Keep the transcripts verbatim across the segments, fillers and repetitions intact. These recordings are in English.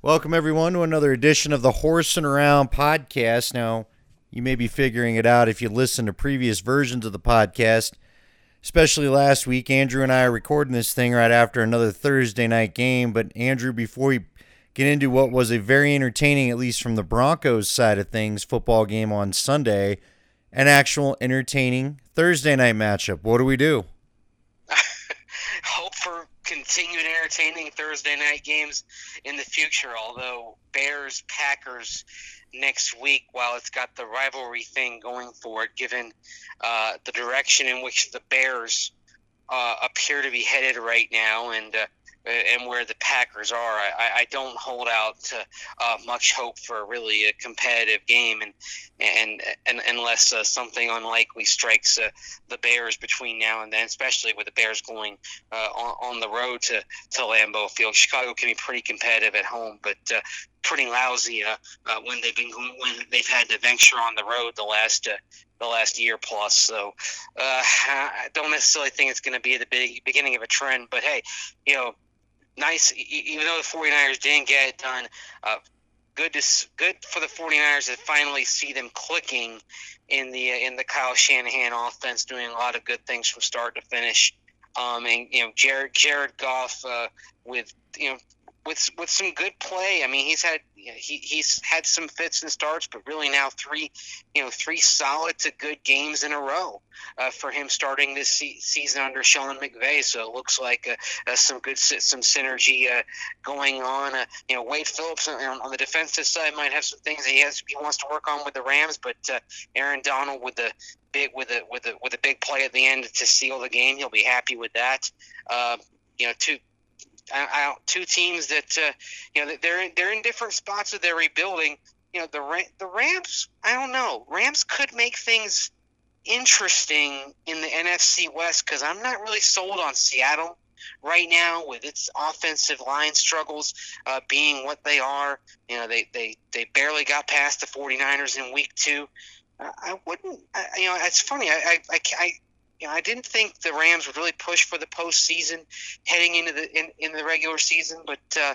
Welcome, everyone, to another edition of the Horsing Around podcast. Now, you may be figuring it out if you listen to previous versions of the podcast, especially last week. Andrew and I are recording this thing right after another Thursday night game. But, Andrew, before we get into what was a very entertaining, at least from the Broncos side of things, football game on Sunday, an actual entertaining Thursday night matchup, what do we do? Hope for continued entertaining Thursday night games in the future, although Bears Packers next week, while it's got the rivalry thing going for it, given uh, the direction in which the Bears uh, appear to be headed right now and uh, and where the Packers are, I, I don't hold out uh, much hope for really a competitive game, and and, and unless uh, something unlikely strikes uh, the Bears between now and then, especially with the Bears going uh, on, on the road to, to Lambeau Field. Chicago can be pretty competitive at home, but uh, pretty lousy uh, uh, when they've been when they've had to venture on the road the last uh, the last year plus. So uh, I don't necessarily think it's going to be the big beginning of a trend, but hey, you know. Nice, even though the 49ers didn't get it done, uh, good to good for the 49ers to finally see them clicking in the in the Kyle Shanahan offense, doing a lot of good things from start to finish. Um, and you know, Jared Jared Goff uh, with you know with with some good play. I mean, he's had you know, he he's had some fits and starts, but really now three you know three solid to good games in a row uh, for him starting this se- season under Sean McVay. So it looks like uh, uh, some good some synergy uh, going on. Uh, you know, Wade Phillips on, on the defensive side might have some things that he has he wants to work on with the Rams, but uh, Aaron Donald with the big with a with a with a big play at the end to seal the game, he'll be happy with that. Uh, you know, two. I, I, two teams that uh, you know they're in, they're in different spots of their rebuilding. You know the the Rams. I don't know. Rams could make things interesting in the N F C West because I'm not really sold on Seattle right now with its offensive line struggles uh, being what they are. You know they, they, they barely got past the 49ers in week two. Uh, I wouldn't. I, you know it's funny. I I, I, I You know, I didn't think the Rams would really push for the postseason heading into the in, in the regular season, but uh,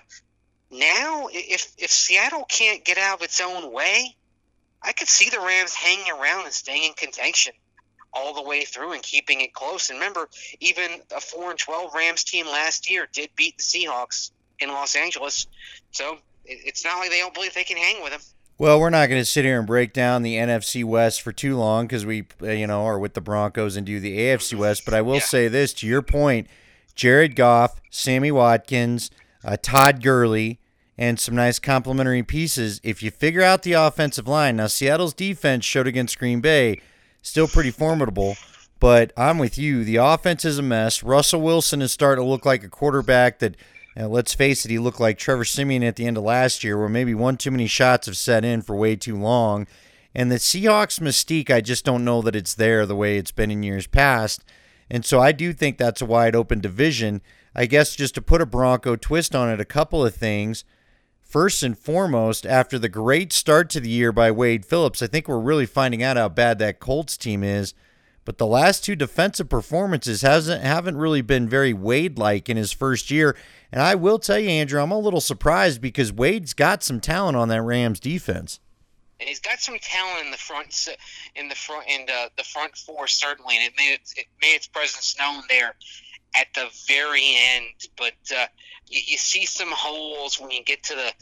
now if if Seattle can't get out of its own way, I could see the Rams hanging around and staying in contention all the way through and keeping it close. And remember, even a four and twelve Rams team last year did beat the Seahawks in Los Angeles, so it, it's not like they don't believe they can hang with them. Well, we're not going to sit here and break down the N F C West for too long because we, you know, are with the Broncos and do the A F C West. But I will yeah. say this, to your point, Jared Goff, Sammy Watkins, uh, Todd Gurley, and some nice complementary pieces. If you figure out the offensive line, now Seattle's defense showed against Green Bay, still pretty formidable. But I'm with you. The offense is a mess. Russell Wilson is starting to look like a quarterback that – Now, let's face it, he looked like Trevor Siemian at the end of last year where maybe one too many shots have set in for way too long. And the Seahawks mystique, I just don't know that it's there the way it's been in years past. And so I do think that's a wide open division. I guess just to put a Bronco twist on it, a couple of things. First and foremost, after the great start to the year by Wade Phillips, I think we're really finding out how bad that Colts team is. But the last two defensive performances hasn't haven't really been very Wade-like in his first year. And I will tell you, Andrew, I'm a little surprised because Wade's got some talent on that Rams defense. And he's got some talent in the front, in the front, and uh, the front four certainly, and it made its, it made its presence known there at the very end. But uh, you, you see some holes when you get to the.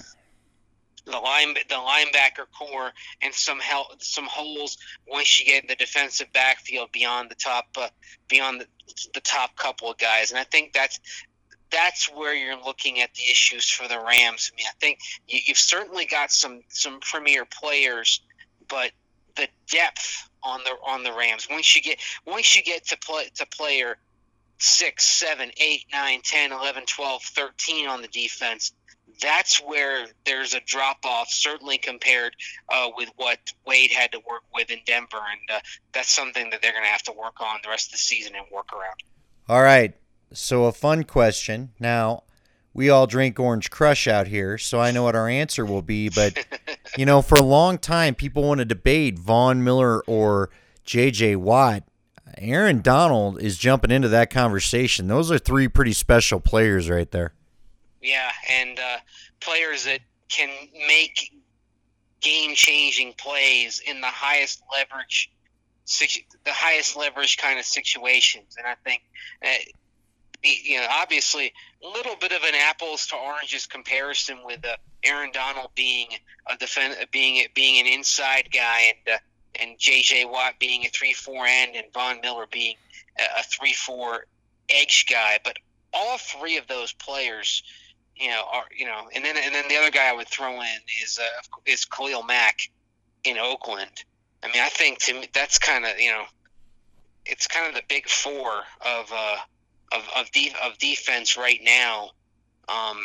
The line, the linebacker core, and some help, some holes once you get in the defensive backfield beyond the top, uh, beyond the, the top couple of guys, and I think that's that's where you're looking at the issues for the Rams. I mean, I think you, you've certainly got some some premier players, but the depth on the on the Rams once you get once you get to play to player six, seven, eight, nine, ten, eleven, twelve, thirteen on the defense. That's where there's a drop-off, certainly compared uh, with what Wade had to work with in Denver, and uh, that's something that they're going to have to work on the rest of the season and work around. All right, so a fun question. Now, we all drink Orange Crush out here, so I know what our answer will be, but, you know, for a long time, people want to debate Von Miller or J J. Watt. Aaron Donald is jumping into that conversation. Those are three pretty special players right there. Yeah, and uh, players that can make game-changing plays in the highest leverage, the highest leverage kind of situations. And I think, uh, you know, obviously, a little bit of an apples to oranges comparison with uh, Aaron Donald being a defend, being being an inside guy, and uh, and J J Watt being a three four end, and Von Miller being a three four edge guy. But all three of those players, you know, are you know, and then and then the other guy I would throw in is uh, is Khalil Mack in Oakland. I mean, I think to me that's kind of, you know, it's kind of the big four of uh, of of, de- of defense right now. Um,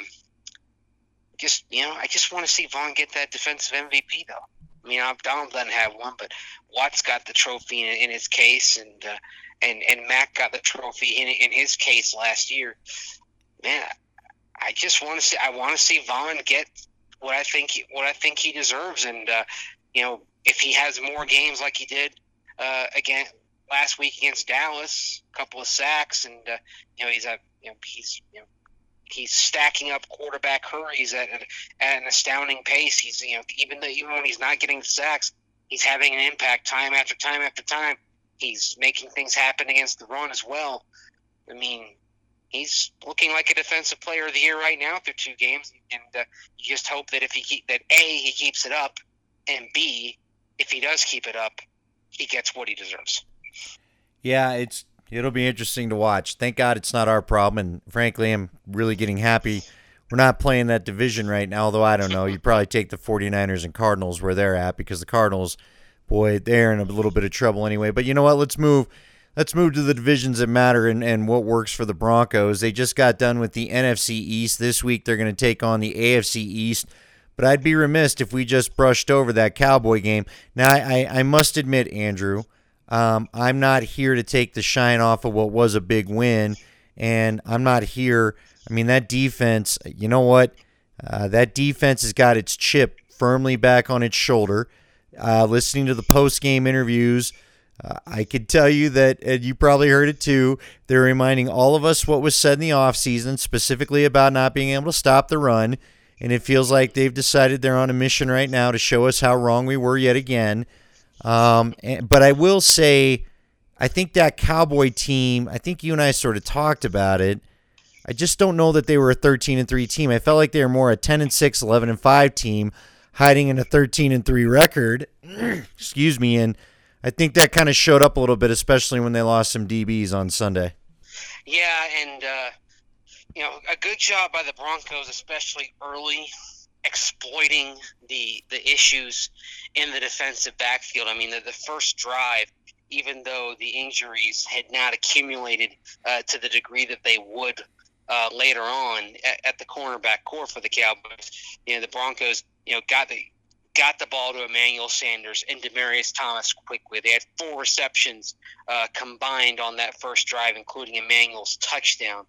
just you know, I just want to see Vaughn get that defensive M V P though. I mean, Donald doesn't have one, but Watt's got the trophy in, in his case, and uh, and and Mack got the trophy in in his case last year. Man, I just want to see. I want to see Vaughn get what I think what I think he deserves, and uh, you know, if he has more games like he did uh, again last week against Dallas, a couple of sacks, and uh, you know, he's a you know he's you know. He's stacking up quarterback hurries at, at an astounding pace. He's, you know, even though even when he's not getting sacks, he's having an impact time after time after time. He's making things happen against the run as well. I mean, he's looking like a defensive player of the year right now through two games, and uh, you just hope that if he keep, that A, he keeps it up, and B, if he does keep it up, he gets what he deserves. Yeah, it's. It'll be interesting to watch. Thank God it's not our problem, and frankly, I'm really getting happy we're not playing that division right now, although I don't know. You'd probably take the 49ers and Cardinals where they're at, because the Cardinals, boy, they're in a little bit of trouble anyway. But you know what? Let's move Let's move to the divisions that matter and, and what works for the Broncos. They just got done with the N F C East. This week they're going to take on the A F C East. But I'd be remiss if we just brushed over that Cowboy game. Now, I, I, I must admit, Andrew, Um, I'm not here to take the shine off of what was a big win, and I'm not here. I mean, that defense, you know what? Uh, that defense has got its chip firmly back on its shoulder. Uh, listening to the post-game interviews, uh, I could tell you that, and you probably heard it too, they're reminding all of us what was said in the offseason, specifically about not being able to stop the run, and it feels like they've decided they're on a mission right now to show us how wrong we were yet again. Um, and, but I will say, I think that Cowboy team, I think you and I sort of talked about it. I just don't know that they were a thirteen and three team. I felt like they were more a ten and six, eleven and five team hiding in a thirteen and three record. Excuse me. And I think that kind of showed up a little bit, especially when they lost some D Bs on Sunday. Yeah. And, uh, you know, a good job by the Broncos, especially early, exploiting the the issues in the defensive backfield. I mean, the, the first drive, even though the injuries had not accumulated uh, to the degree that they would uh, later on at, at the cornerback core for the Cowboys, you know, the Broncos, you know, got the got the ball to Emmanuel Sanders and Demaryius Thomas quickly. They had four receptions uh, combined on that first drive, including Emmanuel's touchdown.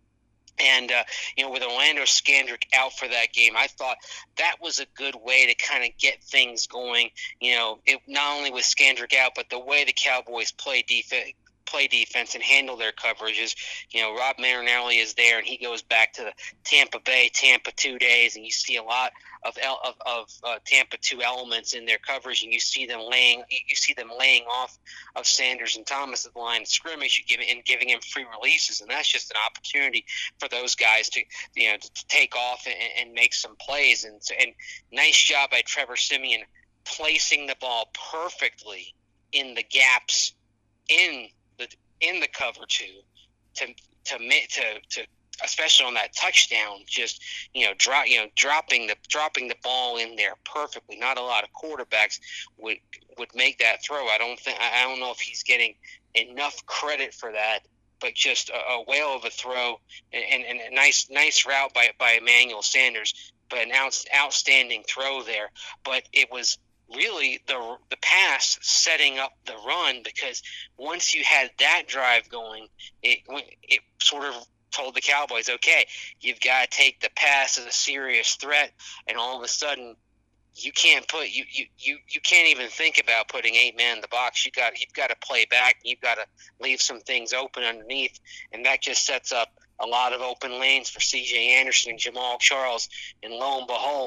And, uh, you know, with Orlando Scandrick out for that game, I thought that was a good way to kind of get things going. You know, it, not only with Scandrick out, but the way the Cowboys play defense, play defense and handle their coverages. You know, Rob Marinelli is there, and he goes back to the Tampa Bay, Tampa two days, and you see a lot of of, of uh, Tampa two elements in their coverage, and you see them laying you see them laying off of Sanders and Thomas at the line of scrimmage, you give it, and giving him free releases, and that's just an opportunity for those guys to you know to, to take off and, and make some plays. And and nice job by Trevor Siemian placing the ball perfectly in the gaps in the in the cover two to to to to especially on that touchdown, just you know drop you know dropping the dropping the ball in there perfectly. Not a lot of quarterbacks would would make that throw. I don't think I don't know if he's getting enough credit for that, but just a, a whale of a throw and, and, and a nice nice route by by Emmanuel Sanders, but an out, outstanding throw there. But it was really the the pass setting up the run, because once you had that drive going, it it sort of told the Cowboys, okay, you've got to take the pass as a serious threat, and all of a sudden you can't put you you, you, you can't even think about putting eight men in the box. You got you've got to play back. You've got to leave some things open underneath, and that just sets up a lot of open lanes for C J Anderson and Jamal Charles. And lo and behold,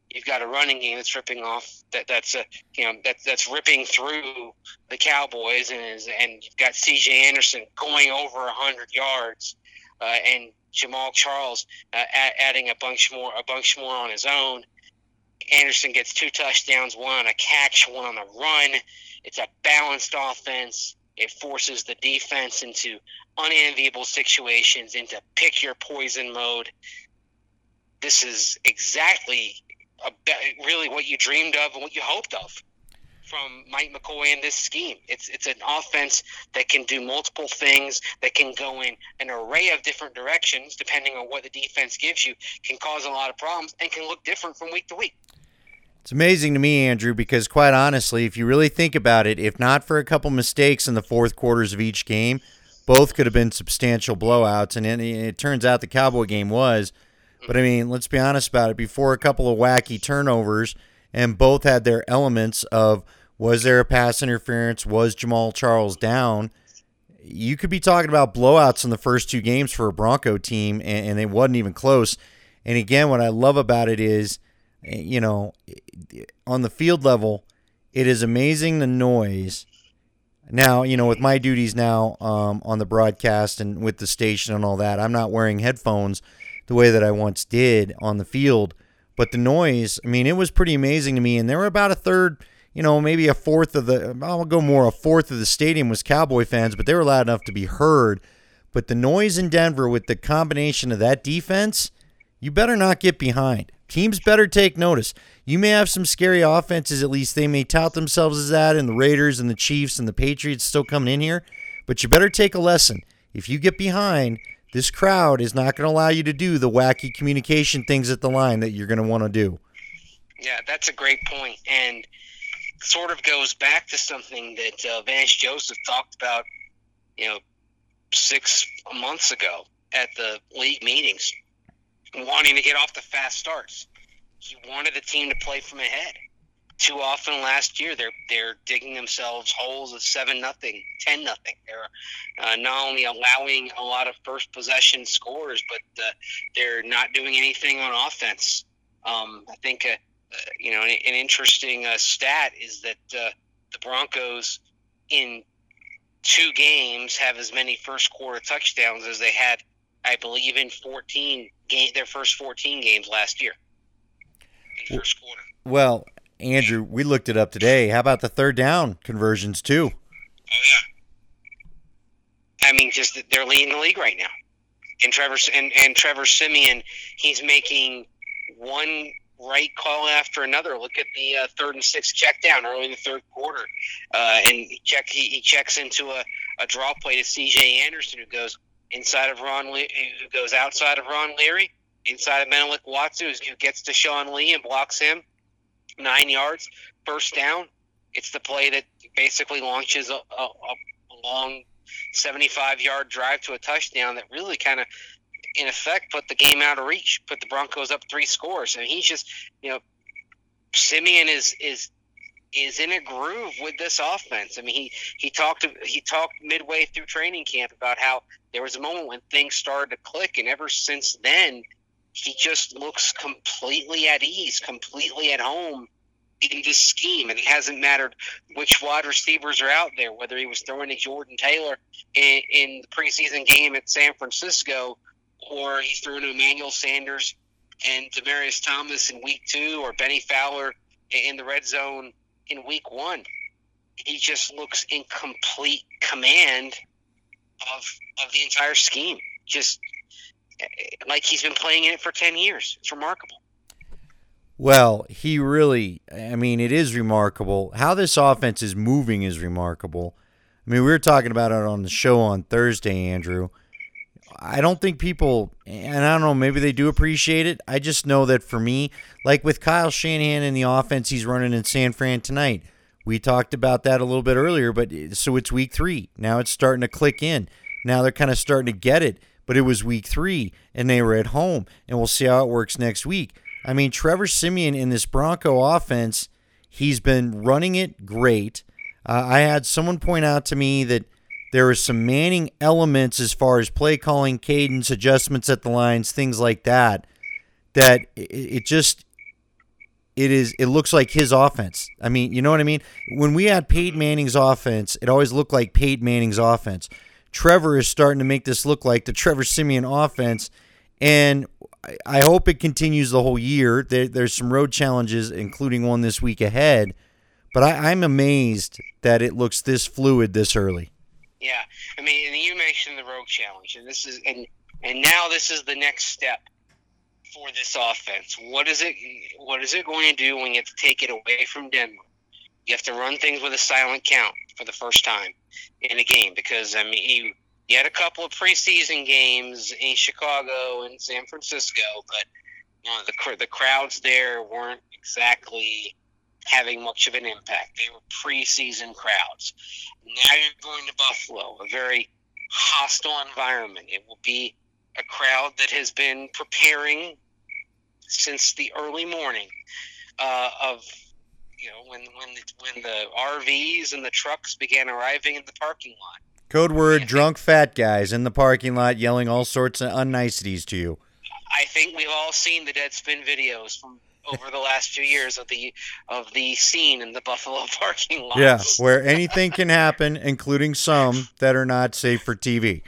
You've got a running game that's ripping off that that's a you know that that's ripping through the Cowboys, and is and you've got C J Anderson going over a hundred yards, uh, and Jamal Charles uh, a- adding a bunch more a bunch more on his own. Anderson gets two touchdowns, one on a catch, one on a run. It's a balanced offense. It forces the defense into unenviable situations, into pick your poison mode. This is exactly a, really what you dreamed of and what you hoped of from Mike McCoy in this scheme. It's it's an offense that can do multiple things, that can go in an array of different directions depending on what the defense gives you, can cause a lot of problems, and can look different from week to week. It's amazing to me, Andrew, because quite honestly, if you really think about it, if not for a couple mistakes in the fourth quarters of each game, both could have been substantial blowouts, and it, it turns out the Cowboy game was. But, I mean, let's be honest about it. Before a couple of wacky turnovers, and both had their elements of, was there a pass interference, was Jamal Charles down, you could be talking about blowouts in the first two games for a Bronco team, and, and it wasn't even close. And, again, what I love about it is, you know, on the field level, it is amazing the noise. Now, you know, with my duties now um, on the broadcast and with the station and all that, I'm not wearing headphones the way that I once did on the field. But the noise, I mean, it was pretty amazing to me. And there were about a third, you know, maybe a fourth of the, I'll go more, a fourth of the stadium was Cowboy fans, but they were loud enough to be heard. But the noise in Denver with the combination of that defense, you better not get behind. Teams better take notice. You may have some scary offenses, at least they may tout themselves as that, and the Raiders and the Chiefs and the Patriots still coming in here, but you better take a lesson. If you get behind, this crowd is not going to allow you to do the wacky communication things at the line that you're going to want to do. Yeah, that's a great point, and sort of goes back to something that uh, Vance Joseph talked about, you know, six months ago at the league meetings, wanting to get off the fast starts. He wanted the team to play from ahead. Too often last year, they're they're digging themselves holes of seven nothing, ten nothing. They're uh, not only allowing a lot of first possession scores, but uh, they're not doing anything on offense. Um, I think uh, uh, you know an, an interesting uh, stat is that uh, the Broncos in two games have as many first quarter touchdowns as they had, I believe, in fourteen game their first fourteen games last year in first quarter. Well, Andrew, we looked it up today. How about the third down conversions too? Oh yeah. I mean, just they're leading the league right now. And Trevor and, and Trevor Siemian, he's making one right call after another. Look at the uh, third and six check down early in the third quarter, uh, and he check he, he checks into a, a draw play to C J Anderson, who goes inside of Ron, Le- who goes outside of Ron Leary, inside of Menelik Watsu, who gets to Sean Lee and blocks him. Nine yards, first down. It's the play that basically launches a, a, a long seventy-five-yard drive to a touchdown that really kind of, in effect, put the game out of reach, put the Broncos up three scores. And he's just, you know, Siemian is is is in a groove with this offense. I mean, he he talked he talked midway through training camp about how there was a moment when things started to click, and ever since then, he just looks completely at ease, completely at home in this scheme. And it hasn't mattered which wide receivers are out there, whether he was throwing to Jordan Taylor in, in the preseason game at San Francisco, or he's throwing to Emmanuel Sanders and Demaryius Thomas in week two, or Benny Fowler in the red zone in week one. He just looks in complete command of of the entire scheme. Just like he's been playing in it for ten years. It's remarkable. Well, he really, I mean, it is remarkable. How this offense is moving is remarkable. I mean, we were talking about it on the show on Thursday, Andrew. I don't think people, and I don't know, maybe they do appreciate it. I just know that for me, like with Kyle Shanahan and the offense he's running in San Fran tonight, we talked about that a little bit earlier, but so it's week three. Now it's starting to click in. Now they're kind of starting to get it. But it was week three, and they were at home, and we'll see how it works next week. I mean, Trevor Siemian in this Bronco offense, he's been running it great. Uh, I had someone point out to me that there are some Manning elements as far as play calling, cadence, adjustments at the lines, things like that, that it, it just it is. It looks like his offense. I mean, you know what I mean? When we had Peyton Manning's offense, it always looked like Peyton Manning's offense. Trevor is starting to make this look like the Trevor Siemian offense, and I hope it continues the whole year. There, there's some road challenges, including one this week ahead, but I, I'm amazed that it looks this fluid this early. Yeah, I mean, and you mentioned the road challenge, and this is and and now this is the next step for this offense. What is it? What is it going to do when you have to take it away from Denver? You have to run things with a silent count for the first time in a game, because I mean, you, you had a couple of preseason games in Chicago and San Francisco, but you know, the the crowds there weren't exactly having much of an impact. They were preseason crowds. Now you're going to Buffalo, a very hostile environment. It will be a crowd that has been preparing since the early morning uh, of, you know, when when the, when the R Vs and the trucks began arriving in the parking lot. Code word, drunk fat guys in the parking lot yelling all sorts of unniceties to you. I think we've all seen the Deadspin videos from over the last few years of the of the scene in the Buffalo parking lot. Yeah, where anything can happen, including some that are not safe for T V.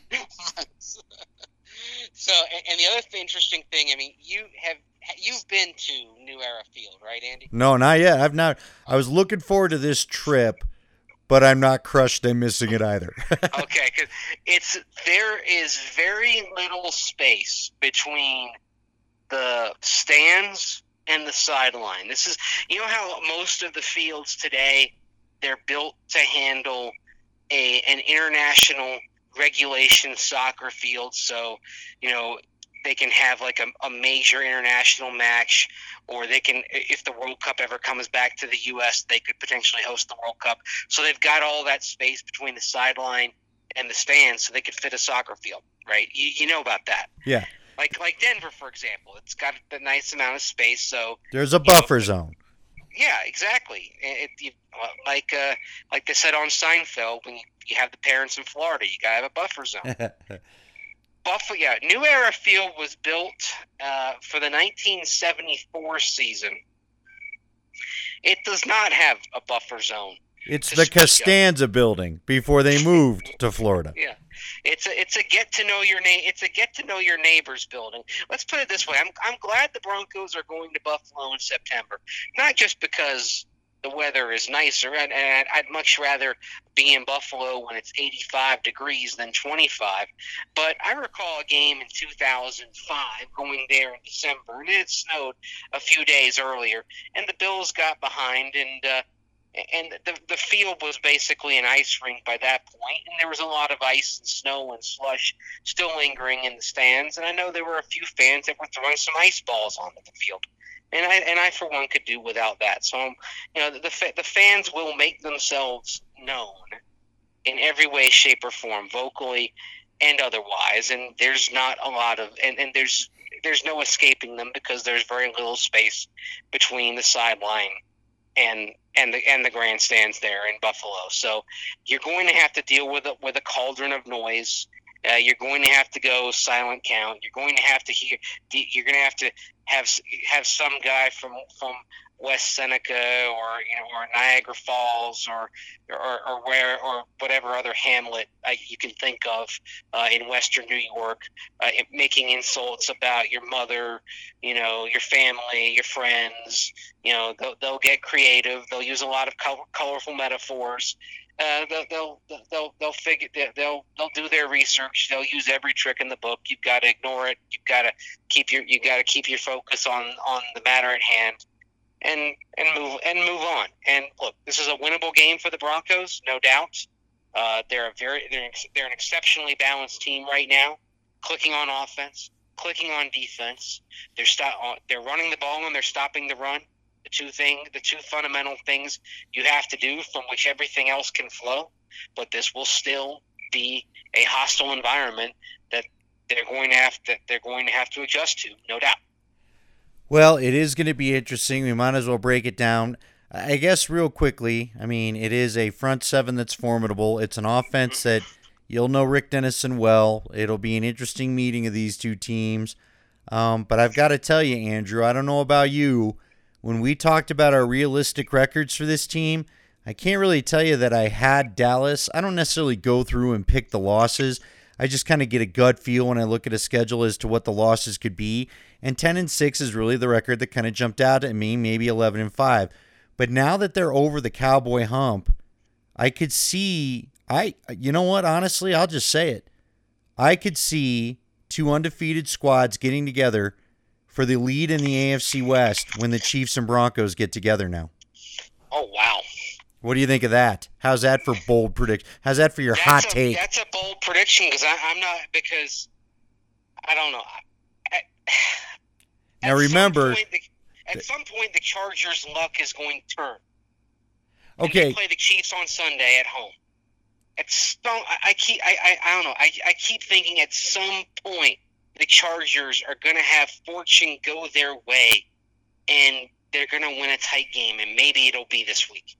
So, and the other interesting thing, I mean, you have you've been to New Era Field, right, Andy? No, not yet. I've not. I was looking forward to this trip, but I'm not crushed and missing it either. Okay, because it's there is very little space between the stands and the sideline. This is, you know how most of the fields today, they're built to handle a an international regulation soccer field, so you know they can have like a, a major international match, or they can, if the World Cup ever comes back to the U S, they could potentially host the World Cup. So they've got all that space between the sideline and the stands, so they could fit a soccer field, right? You, you know about that. Yeah. Like like Denver, for example, it's got a nice amount of space, so there's a buffer know, zone. Yeah, exactly. It, it, like uh, like they said on Seinfeld, when you, you have the parents in Florida, you gotta have a buffer zone. Buffalo, yeah, New Era Field was built uh, for the nineteen seventy-four season. It does not have a buffer zone. It's the Costanza of. building before they moved to Florida. Yeah, it's a it's a get to know your name. It's a get to know your neighbors building. Let's put it this way: I'm I'm glad the Broncos are going to Buffalo in September, not just because the weather is nicer, and, and I'd much rather be in Buffalo when it's eighty-five degrees than twenty-five. But I recall a game in two thousand five going there in December, and it snowed a few days earlier, and the Bills got behind, and uh, and the the field was basically an ice rink by that point, and there was a lot of ice and snow and slush still lingering in the stands, and I know there were a few fans that were throwing some ice balls onto the field. And I and I for one could do without that. So um, you know the the, the fans will make themselves known in every way, shape, or form, vocally and otherwise. And there's not a lot of and, and there's there's no escaping them, because there's very little space between the sideline and and the and the grandstands there in Buffalo. So you're going to have to deal with a, with a cauldron of noise. Uh, you're going to have to go silent count. You're going to have to hear. You're going to have to have have some guy from from West Seneca, or you know, or Niagara Falls, or or, or where or whatever other hamlet uh, you can think of uh, in Western New York, uh, making insults about your mother, you know, your family, your friends. You know, they'll, they'll get creative. They'll use a lot of color, colorful metaphors. Uh, they'll, they'll they'll they'll figure they'll they'll do their research. They'll use every trick in the book. You've got to ignore it. You've got to keep your you got to keep your focus on, on the matter at hand, and and move and move on. And look, this is a winnable game for the Broncos, no doubt. Uh, they're a very they're they're an exceptionally balanced team right now. Clicking on offense, clicking on defense. They're stop they're running the ball and they're stopping the run. The two thing, the two fundamental things you have to do from which everything else can flow, but this will still be a hostile environment that they're going to have to they're going to have to adjust to, no doubt. Well, it is going to be interesting. We might as well break it down. I guess real quickly, I mean, it is a front seven that's formidable. It's an offense that you'll know Rick Dennison well. It'll be an interesting meeting of these two teams. Um, but I've got to tell you, Andrew, I don't know about you, when we talked about our realistic records for this team, I can't really tell you that I had Dallas. I don't necessarily go through and pick the losses. I just kind of get a gut feel when I look at a schedule as to what the losses could be. And ten and six is really the record that kind of jumped out at me, maybe eleven and five. But now that they're over the Cowboy hump, I could see I you know what, honestly, I'll just say it. I could see two undefeated squads getting together for the lead in the A F C West when the Chiefs and Broncos get together now. Oh, wow. What do you think of that? How's that for bold prediction? How's that for your that's hot a, take? That's a bold prediction because I'm not because I don't know. At, now at remember, some point, the, at some point the Chargers' luck is going to turn. Okay. They play the Chiefs on Sunday at home. At some, I, I keep I, I, I don't know. I, I keep thinking at some point the Chargers are going to have fortune go their way, and they're going to win a tight game, and maybe it'll be this week.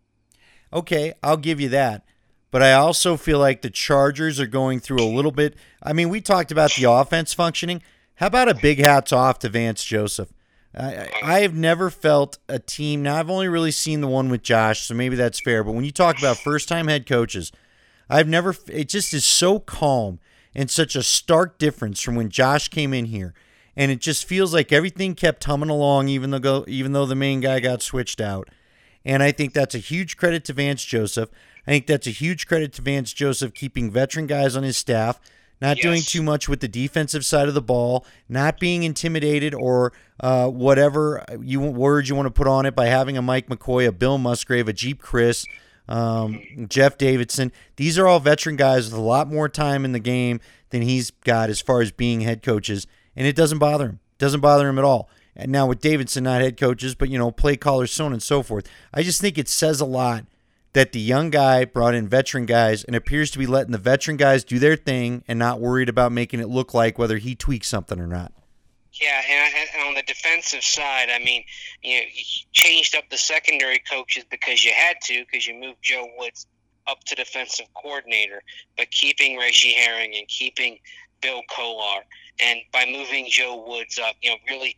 Okay, I'll give you that. But I also feel like the Chargers are going through a little bit. I mean, we talked about the offense functioning. How about a big hats off to Vance Joseph? I, I have never felt a team. Now, I've only really seen the one with Josh, so maybe that's fair. But when you talk about first-time head coaches, I've never. It just is so calm and such a stark difference from when Josh came in here. And it just feels like everything kept humming along, even though even though the main guy got switched out. And I think that's a huge credit to Vance Joseph. I think that's a huge credit to Vance Joseph keeping veteran guys on his staff, not yes. doing too much with the defensive side of the ball, not being intimidated or uh, whatever you words you want to put on it by having a Mike McCoy, a Bill Musgrave, a Jeep Chris, um, Jeff Davidson. These are all veteran guys with a lot more time in the game than he's got as far as being head coaches, and it doesn't bother him. It doesn't bother him at all. And now with Davidson, not head coaches, but, you know, play callers, so on and so forth. I just think it says a lot that the young guy brought in veteran guys and appears to be letting the veteran guys do their thing and not worried about making it look like whether he tweaks something or not. Yeah, and, and on the defensive side, I mean, you know, you changed up the secondary coaches because you had to, because you moved Joe Woods up to defensive coordinator, but keeping Reggie Herring and keeping Bill Kolar, and by moving Joe Woods up, you know, really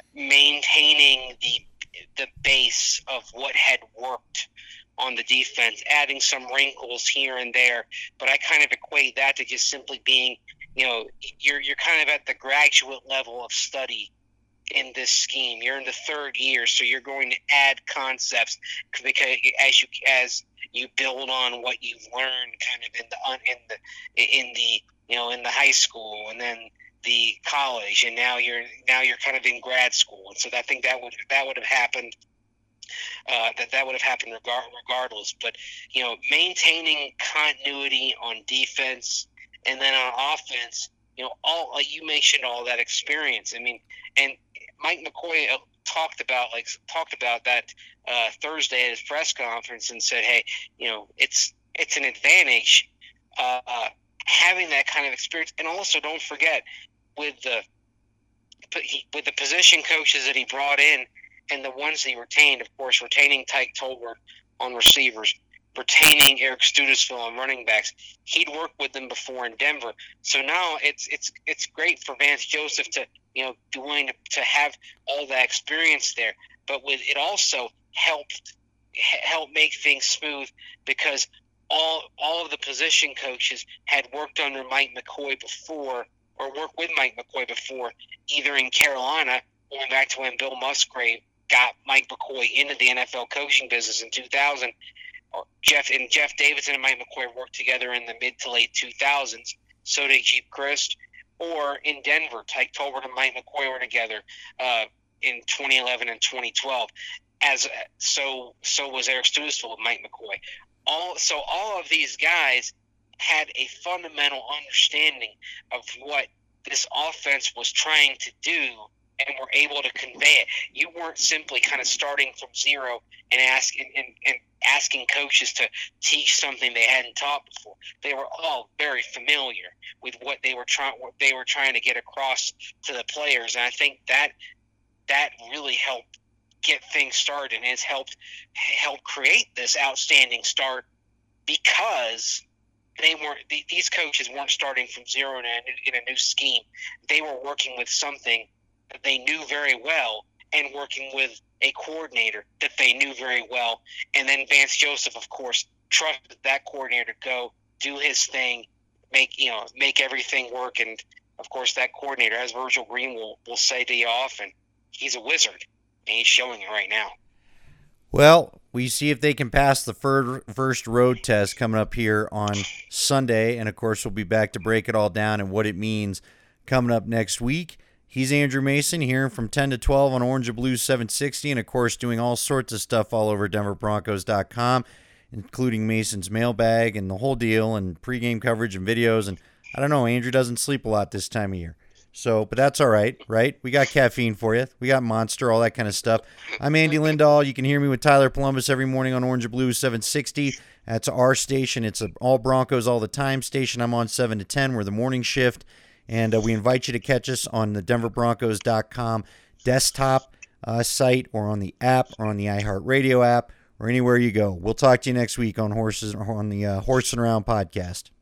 maintaining the the base of what had worked on the defense, adding some wrinkles here and there. But I kind of equate that to just simply being, you know, you're you're kind of at the graduate level of study in this scheme. You're in the third year, so you're going to add concepts because as you as you build on what you've learned, kind of in the in the in the you know in the high school and then the college, and now you're now you're kind of in grad school, and so I think that would that would have happened. Uh, that that would have happened regard, regardless. But you know, maintaining continuity on defense and then on offense, you know, all like you mentioned all that experience. I mean, and Mike McCoy uh, talked about like talked about that uh, Thursday at his press conference and said, "Hey, you know, it's it's an advantage uh, uh, having that kind of experience." And also, don't forget with the with the position coaches that he brought in and the ones that he retained, of course, retaining Tyke Tolbert on receivers, retaining Eric Studesville on running backs. He'd worked with them before in Denver, so now it's it's it's great for Vance Joseph to you know willing to, to have all that experience there. But with it also helped help make things smooth because all all of the position coaches had worked under Mike McCoy before, or worked with Mike McCoy before, either in Carolina, going back to when Bill Musgrave got Mike McCoy into the N F L coaching business in two thousand. Or Jeff and Jeff Davidson and Mike McCoy worked together in the mid to late two thousands. So did Jeep Christ. Or in Denver, Tyke Tolbert and Mike McCoy were together uh, in twenty eleven and twenty twelve. As so, so was Eric Studesville with Mike McCoy. All so all of these guys had a fundamental understanding of what this offense was trying to do, and were able to convey it. You weren't simply kind of starting from zero and asking and, and asking coaches to teach something they hadn't taught before. They were all very familiar with what they were trying what they were trying to get across to the players, and I think that that really helped get things started and has helped help create this outstanding start because they weren't these coaches weren't starting from zero in a, in a new scheme. They were working with something that they knew very well, and working with a coordinator that they knew very well. And then Vance Joseph, of course, trusted that coordinator to go do his thing, make you know make everything work. And of course, that coordinator, as Virgil Green will will say to you often, he's a wizard, and he's showing it right now. Well, we see if they can pass the first road test coming up here on Sunday, and of course we'll be back to break it all down and what it means coming up next week. He's Andrew Mason, hearing from ten to twelve on Orange and Blue seven sixty, and of course doing all sorts of stuff all over Denver Broncos dot com, including Mason's mailbag and the whole deal, and pregame coverage and videos. And I don't know, Andrew doesn't sleep a lot this time of year. So, but that's all right, right? We got caffeine for you. We got Monster, all that kind of stuff. I'm Andy Lindahl. You can hear me with Tyler Columbus every morning on Orange and Blue seven sixty. That's our station. It's a all Broncos all the time station. I'm on seven to ten. We're the morning shift. And uh, we invite you to catch us on the Denver Broncos dot com desktop uh, site, or on the app, or on the iHeartRadio app, or anywhere you go. We'll talk to you next week on Horses on the uh, Horse and Around podcast.